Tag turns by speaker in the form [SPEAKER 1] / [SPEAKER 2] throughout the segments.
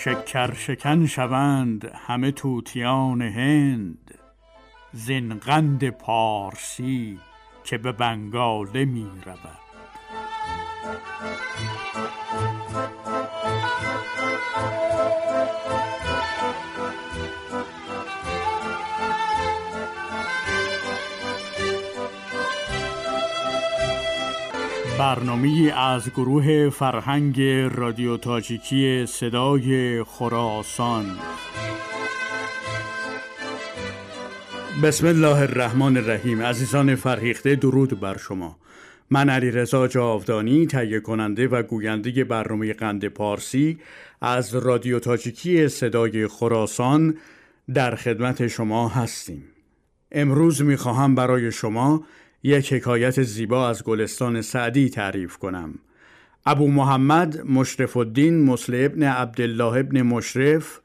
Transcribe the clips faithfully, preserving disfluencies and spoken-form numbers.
[SPEAKER 1] شکر شکن شوند همه طوطیان هند، زین قند پارسی که به بنگاله می رود. برنامه‌ای از گروه فرهنگ رادیو تاجیکی صدای خراسان. بسم الله الرحمن الرحیم. عزیزان فرهیخته، درود بر شما. من علیرضا جاودانی، تهیه کننده و گوینده برنامه قند پارسی از رادیو تاجیکی صدای خراسان در خدمت شما هستیم. امروز می‌خواهم برای شما یک حکایت زیبا از گلستان سعدی تعریف کنم. ابو محمد مشرف الدین مسلم ابن عبدالله ابن مشرف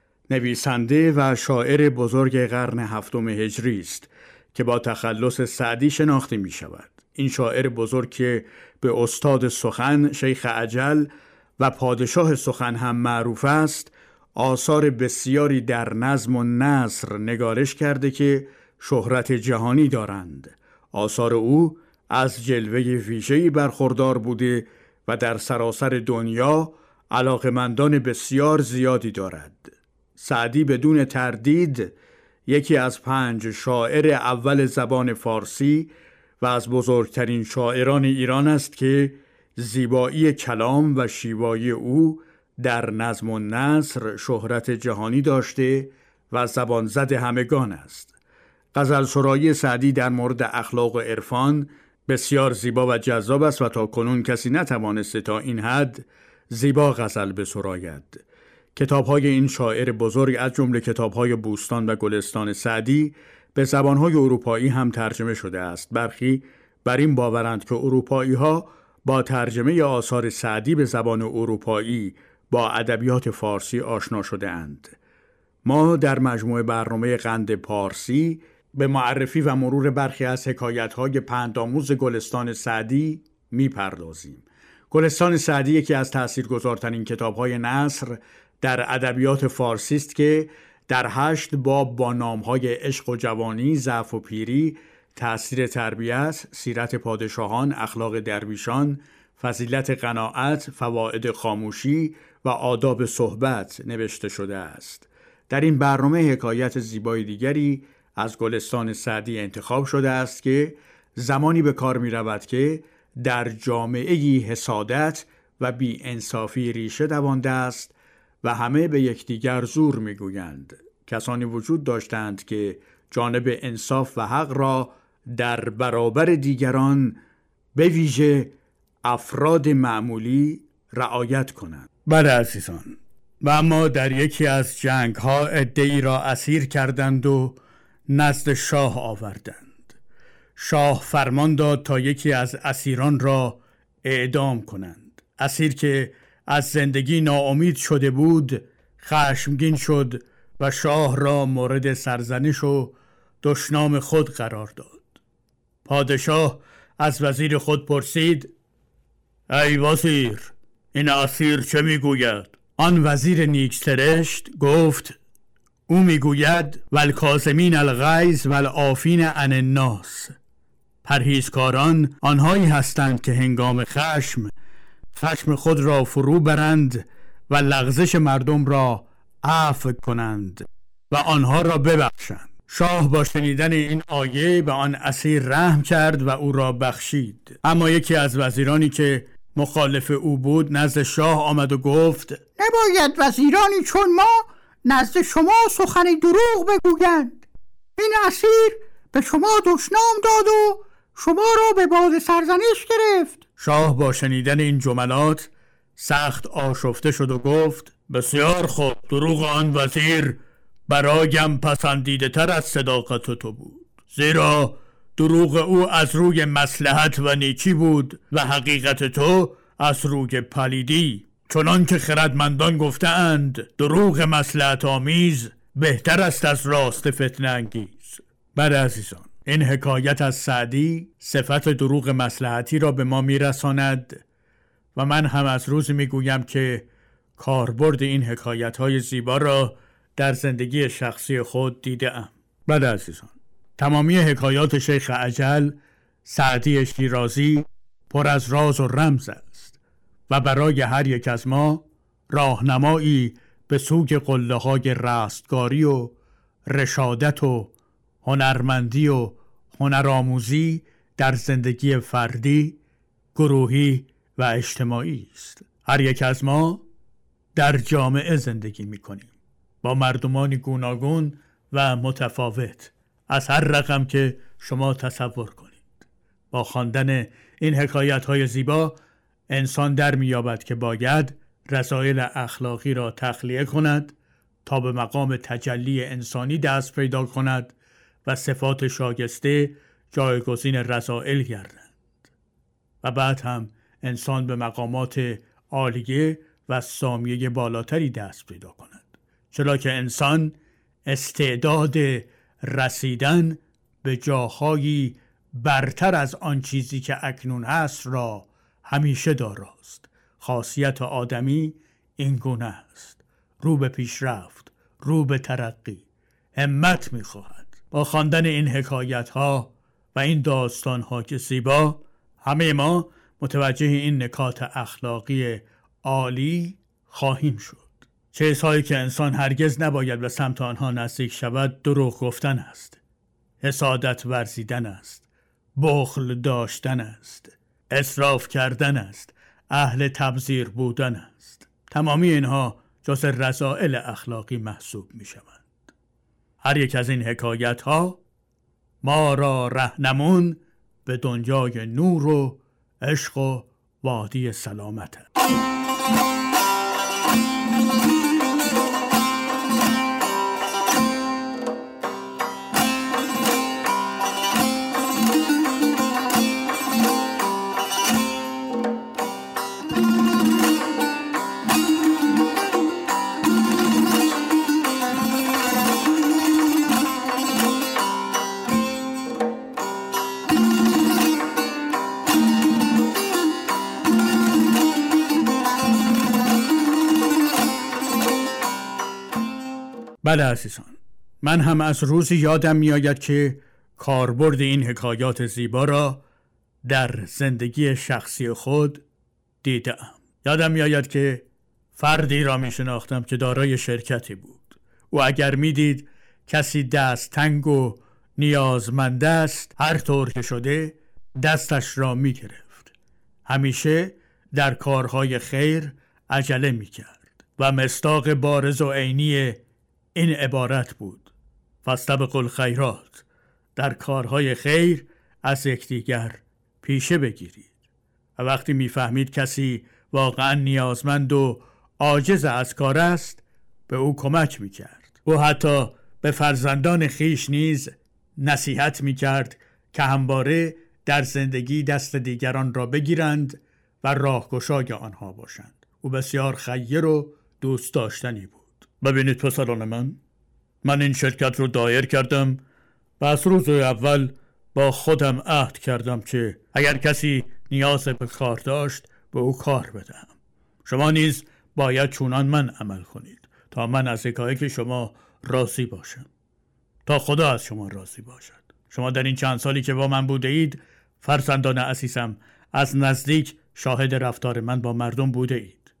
[SPEAKER 1] نویسنده و شاعر بزرگ قرن هفتم هجری است که با تخلص سعدی شناخته می شود. این شاعر بزرگ که به استاد سخن شیخ اجل و پادشاه سخن هم معروف است، آثار بسیاری در نظم و نثر نگارش کرده که شهرت جهانی دارند. آثار او از جلوه ویژه‌ای برخوردار بوده و در سراسر دنیا علاقمندان بسیار زیادی دارد. سعدی بدون تردید یکی از پنج شاعر اول زبان فارسی و از بزرگترین شاعران ایران است که زیبایی کلام و شیوایی او در نظم و نثر شهرت جهانی داشته و زبان زد همگان است. غزل سرایی سعدی در مورد اخلاق و عرفان بسیار زیبا و جذاب است و تا کنون کسی نتوانسته تا این حد زیبا غزل بسراید. کتاب‌های این شاعر بزرگ از جمله کتاب‌های بوستان و گلستان سعدی به زبان‌های اروپایی هم ترجمه شده است. برخی بر این باورند که اروپایی‌ها با ترجمه آثار سعدی به زبان اروپایی با ادبیات فارسی آشنا شده‌اند. ما در مجموعه برنامه قند پارسی به معرفی و مرور برخی از حکایت‌های پندآموز گلستان سعدی می‌پردازیم. گلستان سعدی یکی از تأثیرگذارترین کتاب‌های نثر در ادبیات فارسی است که در هشت باب با نام‌های عشق و جوانی، ضعف و پیری، تأثیر تربیت، سیرت پادشاهان، اخلاق درویشان، فضیلت قناعت، فواید خاموشی و آداب صحبت نوشته شده است. در این برنامه حکایت زیبای دیگری از گلستان سعدی انتخاب شده است که زمانی به کار می رود که در جامعه‌ای حسادت و بی انصافی ریشه دوانده است و همه به یکدیگر زور می گویند. کسانی وجود داشتند که جانب انصاف و حق را در برابر دیگران به ویژه افراد معمولی رعایت کنند. بله عزیزان، و اما در یکی از جنگ ها عده‌ای را اسیر کردند و نزد شاه آوردند. شاه فرمان داد تا یکی از اسیران را اعدام کنند. اسیر که از زندگی ناامید شده بود خشمگین شد و شاه را مورد سرزنش و دشنام خود قرار داد. پادشاه از وزیر خود پرسید: ای وزیر، این اسیر چه میگوید؟ آن وزیر نیکسرشت گفت: او میگوید والکاظمین الغیظ والعافین عن الناس. پرهیزکاران آنهایی هستند که هنگام خشم خشم خود را فرو برند و لغزش مردم را عفو کنند و آنها را ببخشند. شاه با شنیدن این آیه به آن اسیر رحم کرد و او را بخشید. اما یکی از وزیرانی که مخالف او بود نزد شاه آمد و گفت:
[SPEAKER 2] نباید وزیرانی چون ما نزد شما سخن دروغ بگویند. این اسیر به شما دشنام داد و شما را به باد سرزنش گرفت.
[SPEAKER 1] شاه با شنیدن این جملات سخت آشفته شد و گفت: بسیار خوب، دروغ آن وزیر برایم پسندیده تر از صداقت تو بود، زیرا دروغ او از روی مصلحت و نیکی بود و حقیقت تو از روی پلیدی. چنان که خردمندان گفتند دروغ مصلحت آمیز بهتر است از راست فتنه انگیز. بله عزیزان، این حکایت از سعدی صفت دروغ مصلحتی را به ما میرساند و من هم از روز میگویم که کاربرد این حکایت‌های زیبا را در زندگی شخصی خود دیده‌ام. بله عزیزان، تمامی حکایات شیخ اجل سعدی شیرازی پر از راز و رمز است و برای هر یک از ما راهنمایی به سوی قله‌های رستگاری و رشادت و هنرمندی و هنرآموزی در زندگی فردی، گروهی و اجتماعی است. هر یک از ما در جامعه زندگی می‌کنیم با مردمانی گوناگون و متفاوت از هر رقم که شما تصور کنید. با خواندن این حکایت‌های زیبا انسان در می‌یابد که باید رسائل اخلاقی را تخلیه کند تا به مقام تجلی انسانی دست پیدا کند و صفات شایسته جایگزین رذائل گردند و بعد هم انسان به مقامات عالیه و سامیه بالاتری دست پیدا کند، چرا که انسان استعداد رسیدن به جاهایی برتر از آن چیزی که اکنون هست را همیشه داراست. خاصیت آدمی این گونه است: رو به پیشرفت، رو به ترقی، همت می‌خواهد. با خواندن این حکایت ها و این داستان ها که زیبا، همه ما متوجه این نکات اخلاقی عالی خواهیم شد. چیزهایی که انسان هرگز نباید به سمت آنها نزدیک شود دروغ گفتن است، حسادت ورزیدن است، بخل داشتن است، اسراف کردن است، اهل تبذیر بودن است. تمامی اینها جز رذائل اخلاقی محسوب می شوند. هر یک از این حکایت ها ما را رهنمون به دنیای نور و عشق و وادی سلامت است. بله عزیزان، من هم از روزی یادم می آید که کاربرد این حکایات زیبا را در زندگی شخصی خود دیدم. یادم می آید که فردی را می شناختم که دارای شرکتی بود و اگر می دید کسی دست تنگ و نیازمند است، هر طور که شده دستش را می گرفت. همیشه در کارهای خیر عجله می کرد و مصداق بارز و عینی این عبارت بود: فاستبقوا الخیرات، در کارهای خیر از یکدیگر پیشه بگیرید. و وقتی میفهمید کسی واقعا نیازمند و عاجز از کار است، به او کمک میکرد. او حتی به فرزندان خیش نیز نصیحت میکرد که همواره در زندگی دست دیگران را بگیرند و راهگشای آنها باشند. او بسیار خیر و دوست داشتنی بود. ببینید پسران من، من این شرکت رو دایر کردم و از روز اول با خودم عهد کردم که اگر کسی نیاز به کار داشت به او کار بدهم. شما نیز باید چونان من عمل کنید تا من از یکایک شما راضی باشم، تا خدا از شما راضی باشد. شما در این چند سالی که با من بوده اید فرزندان عزیزم از نزدیک شاهد رفتار من با مردم بوده اید.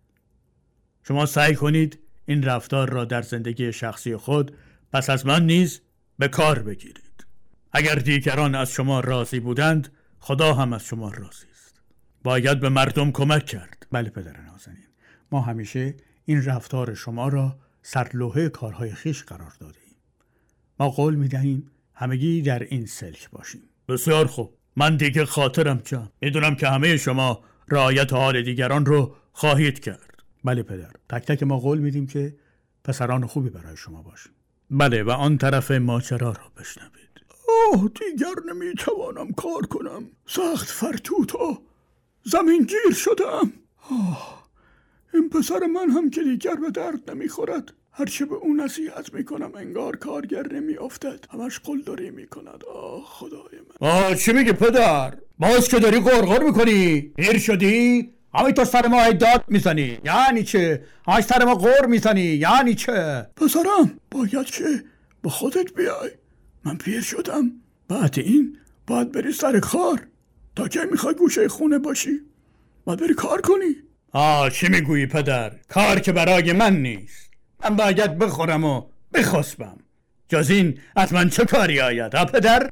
[SPEAKER 1] شما سعی کنید این رفتار را در زندگی شخصی خود پس از من نیز به کار بگیرید. اگر دیگران از شما راضی بودند، خدا هم از شما راضی است. باید به مردم کمک کرد. بله پدر نازنین، ما همیشه این رفتار شما را سرلوحه کارهای خیش قرار دادیم. ما قول می‌دهیم همگی در این سلک باشیم. بسیار خوب، من دیگه خاطرم جمع. میدونم که همه شما رعایت حال دیگران رو خواهید کرد. بله پدر، تک تک ما قول میدیم که پسران خوبی برای شما باشیم. بله، و آن طرف ماجرا را بشنوید.
[SPEAKER 2] آه، دیگر نمیتوانم کار کنم. سخت فرتوت و زمین گیر شدم. آه، این پسر من هم که دیگر به درد نمیخورد. هرچه به اون نصیحت میکنم انگار کارگر نمیافتد، همش قلدری میکند. آه خدای من.
[SPEAKER 1] آه چی میگی پدر؟ باز که داری غرغر میکنی؟ گیر شدی؟ همه تو سر ما داد میزنی یعنی چه؟ همه سر ما غور میزنی یعنی چه؟
[SPEAKER 3] پسرم باید که با خودت بیای. من پیر شدم. بعد این باید بری سر کار. تا که میخوای گوشه خونه باشی باید بری کار کنی.
[SPEAKER 1] آه چی میگویی پدر؟ کار که برای من نیست. من باید بخورم و بخسبم. جز این از من چه کاری آید ها پدر؟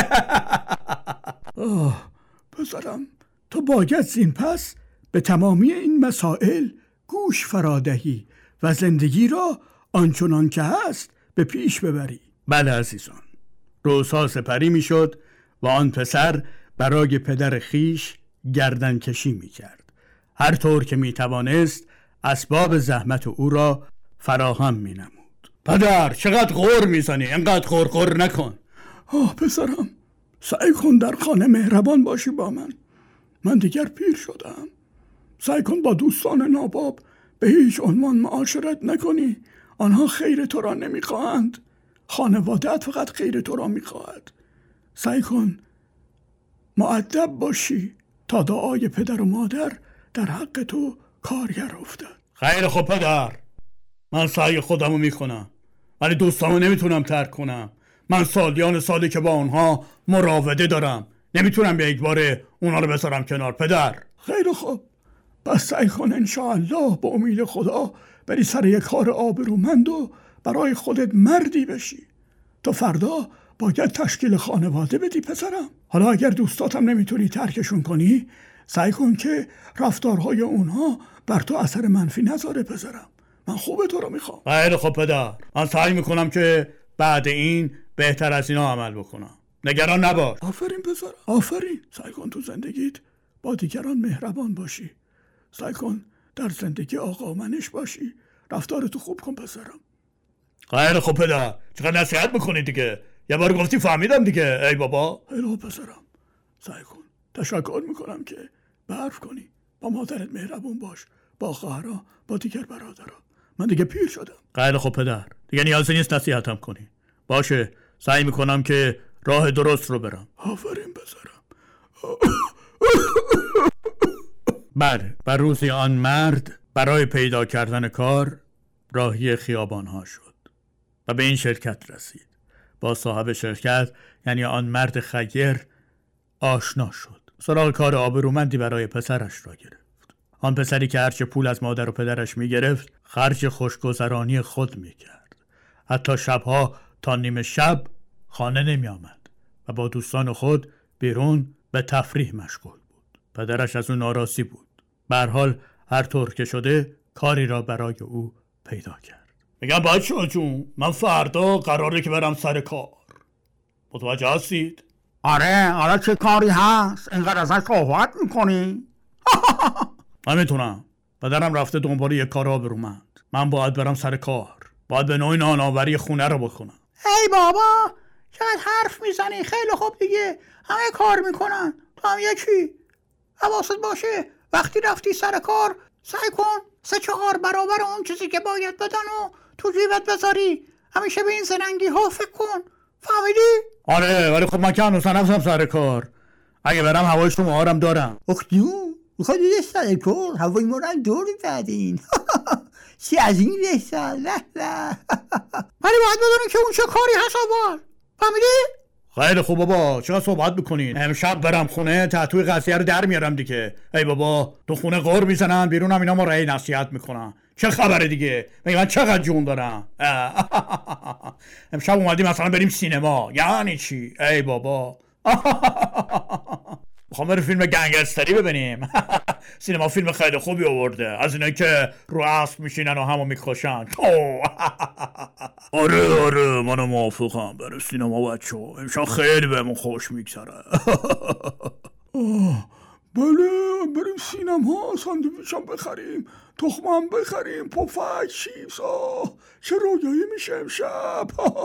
[SPEAKER 3] آه پسرم تو باید زین پس به تمامی این مسائل گوش فرادهی و زندگی را آنچنان که هست به پیش ببری.
[SPEAKER 1] بله عزیزان. روزها سپری میشد و آن پسر برای پدر خیش گردن کشی می کرد. هر طور که می توانست اسباب زحمت او را فراهم می نمود. پدر چقدر غور می زنی؟ اینقدر غور غور نکن.
[SPEAKER 3] آه پسرم سعی کن در خانه مهربان باشی با من. من دیگر پیر شدم. سعی کن با دوستان ناباب به هیچ عنوان معاشرت نکنی. آنها خیر تو را نمی خواهند. خانواده‌ات فقط خیر تو را می خواهد. سعی کن مؤدب باشی تا دعای پدر و مادر در حق تو کارگر افتد.
[SPEAKER 1] خیر خب پدر، من سعی خودمو میکنم ولی دوستامو نمیتونم ترک کنم. من سالیان سالی که با اونها مراوده دارم، نمیتونم به یک باره اونا رو بذارم کنار پدر.
[SPEAKER 3] خیلی خوب، پس سعی کن انشاءالله به امید خدا بری سر یک کار آبرومند و برای خودت مردی بشی. تو فردا باید تشکیل خانواده بدی پسرم. حالا اگر دوستاتم نمیتونی ترکشون کنی، سعی کن که رفتارهای اونها بر تو اثر منفی نذاره پسرم. من خوب تو رو میخوام.
[SPEAKER 1] خیلی خب پدر، من سعی میکنم که بعد این بهتر از اینا عمل بکنم. نگران نباش.
[SPEAKER 3] آفرین پسرم، آفرین. سعی کن تو زندگیت با دیگران مهربان باشی. سعی کن در زندگی آقا منش باشی. رفتارتو خوب کن پسرم.
[SPEAKER 1] خیلی خب پدر، چقدر نصیحت میکنی دیگه. یه بار گفتی فهمیدم دیگه. ای بابا.
[SPEAKER 3] خیلی خب پسرم، سعی کن. تشکر میکنم که به حرف کنی. با مادرت مهربون باش، با خواهرها، با دیگر برادرها. من دیگه پیر شدم.
[SPEAKER 1] خیلی خب پدر، دیگه نیازی نیست نصیحتم کنی. باشه، سعی میکنم که راه درست رو برم.
[SPEAKER 3] آفرین پسرم.
[SPEAKER 1] بله، و روزی آن مرد برای پیدا کردن کار راهی خیابانها شد و به این شرکت رسید. با صاحب شرکت، یعنی آن مرد خیر، آشنا شد. سراغ کار آبرومندی برای پسرش را گرفت. آن پسری که هرچه پول از مادر و پدرش می گرفت خرج خوشگذرانی خود می کرد. حتی شبها تا نیمه شب خانه نمی آمد و با دوستان خود بیرون به تفریح مشغول بود. پدرش از اون ناراضی بود. به هر حال هر طور که شده کاری را برای او پیدا کرد. میگم بچه‌ها جون، من فردا قراره که برم سر کار. متوجه هستید؟
[SPEAKER 2] آره آره چه کاری هست؟ اینقدر ازش صحبت میکنی؟
[SPEAKER 1] من میتونم. پدرم رفته دنبال یک کار آبرومند. من باید برم سر کار. باید به نوعی نانآوری خونه رو بکنم.
[SPEAKER 2] ای بابا چقدر حرف میزنی؟ خیلی خوب دیگه، همه کار میکنن، تو هم یکی. حواست باشه وقتی رفتی سر کار سعی کن سه چهار برابر اون چیزی که باید بدن و تو جیبت بذاری. همیشه به این زرنگی ها فکر کن، فهمیدی؟
[SPEAKER 1] آره، ولی خب من که هنوز نرفتم سر کار. اگه برم هوای شما هارم دارم.
[SPEAKER 2] اختیون میخواد دیگه سر کار هوای ما رو دوری بدین. چی از این لحظه لحظه. ولی باید بدونی که اون چه کاری هست اول، فهمیدی؟
[SPEAKER 1] خیلی خوب بابا، چقدر صحبت بکنین. امشب برم خونه تحتوی قضیه رو در میارم دیگه. ای بابا، تو خونه غور میزنن، بیرونم اینا ما رأی نصیحت میکنن. چه خبره دیگه؟ من چقدر جون دارم. امشب اومدیم مثلا بریم سینما. یعنی چی؟ ای بابا. میخوام بریم فیلم گنگستری ببینیم. سینما فیلم خیلی خوبی آورده، از اینایی که رو اسب میشینن و همو میکشن. آره آره منو موافقم، بریم سینما بچه‌ها. امشب خیلی بهمون خوش میگذره.
[SPEAKER 3] بله بریم سینما، ساندویچ هم بخریم، تخم هم بخریم، پفک، چیپس. چه رویایی میشه امشب.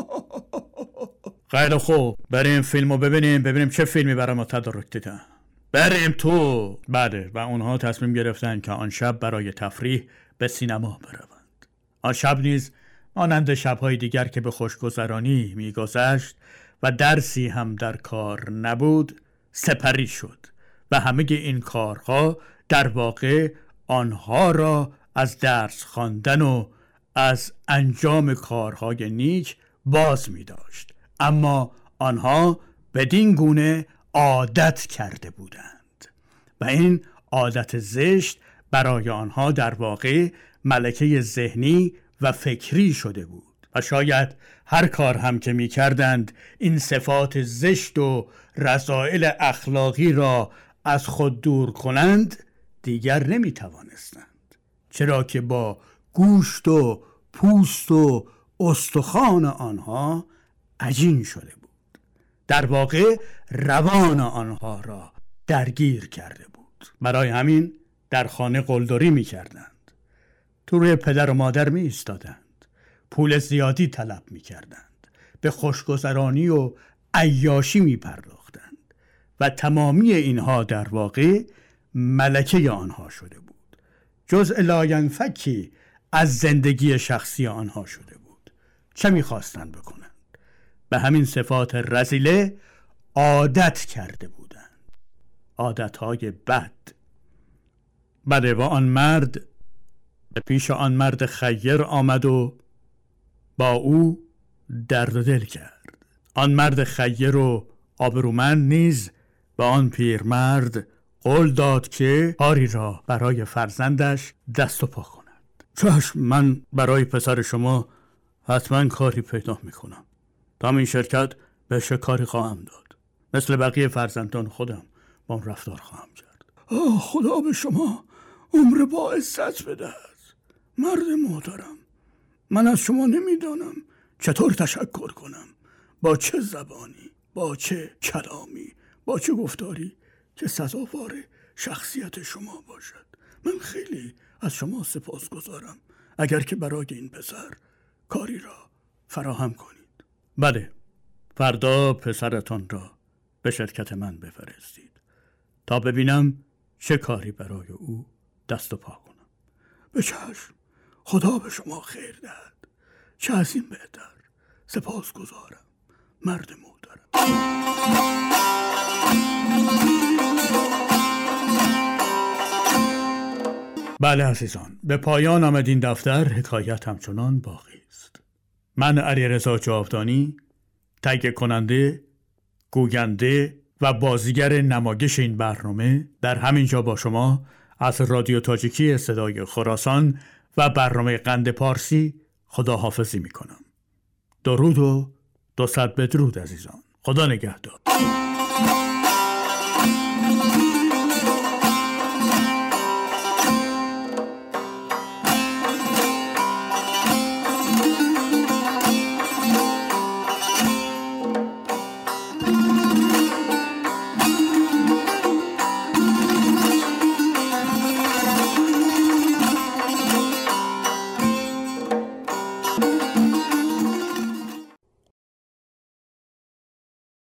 [SPEAKER 1] خیلی خوب، بریم فیلمو ببینیم، ببینیم چه فیلمی برای ما تدارک دیدن. بریم تو. بله، و اونها تصمیم گرفتن که آن شب برای تفریح به سینما بروند. آن شب نیز مانند شب‌های دیگر که به خوشگذرانی می‌گذشت و درسی هم در کار نبود، سپری شد و همه این کارها در واقع آنها را از درس خواندن و از انجام کارهای نیک باز می داشت، اما آنها بدین گونه عادت کرده بودند و این عادت زشت برای آنها در واقع ملکه ذهنی و فکری شده بود و شاید هر کار هم که می کردند این صفات زشت و رذائل اخلاقی را از خود دور کنند دیگر نمی توانستند، چرا که با گوشت و پوست و استخوان آنها عجین شده بود. در واقع روان آنها را درگیر کرده بود. برای همین در خانه قلدری می کردند، تو روی پدر و مادر می ایستادند، پول زیادی طلب می کردند، به خوشگذرانی و عیاشی می پرداختند و تمامی اینها در واقع ملکه آنها شده بود، جزء لاینفکی از زندگی شخصی آنها شده بود. چه می خواستند بکنند؟ به همین صفات رذیله عادت کرده بودند، عادتهای بد. بله، و آن مرد به پیش آن مرد خیر آمد و با او درد و دل کرد. آن مرد خیر و آبرومند نیز به آن پیرمرد قول داد که کاری را برای فرزندش دست و پا کند. چشم، من برای پسر شما حتما کاری پیدا میکنم. تا این شرکت بهش کاری خواهم داد، مثل بقیه فرزندان خودم با اون رفتار خواهم کرد.
[SPEAKER 3] آه، خدا به شما عمر با عزت بدهد. مرد محترم، من از شما نمیدانم چطور تشکر کنم، با چه زبانی، با چه کلامی، با چه گفتاری که سزاوار شخصیت شما باشد. من خیلی از شما سپاسگزارم اگر که برای این پسر کاری را فراهم کنید.
[SPEAKER 1] بله، فردا پسرتان را به شرکت من بفرستید تا ببینم چه کاری برای او دست و پا کنم.
[SPEAKER 3] به چشم، خدا به شما خیر دهد. چه از این بهتر. سپاسگزارم مرد محترم.
[SPEAKER 1] بله عزیزان، به پایان آمد این دفتر. حکایت همچنان باقی است. من علیرضا جاودانی، تهیه کننده، گوینده و بازیگر نمایش این برنامه، در همین جا با شما از رادیو تاجیکی صدای خراسان و برنامه قند پارسی خداحافظی می کنم. درود و دو صد بدرود عزیزان. خدا نگهدار.